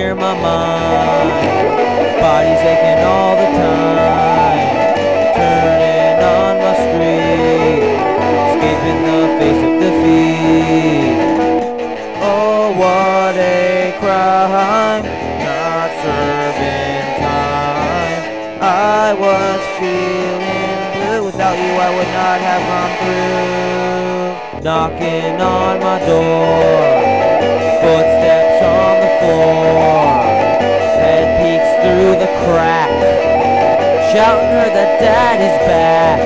clear my mind. Body's aching all the time. Turning on my street, escaping the face of defeat. Oh, what a crime, not serving time. I was feeling blue. Without you I would not have gone through. Knocking on my door, footsteps on the floor, head peeks through the crack, shouting her that dad is back.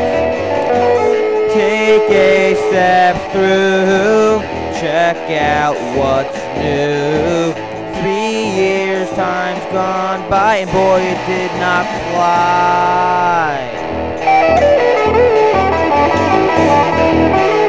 Take a step through, check out what's new. 3 years, time's gone by, and boy, it did not fly.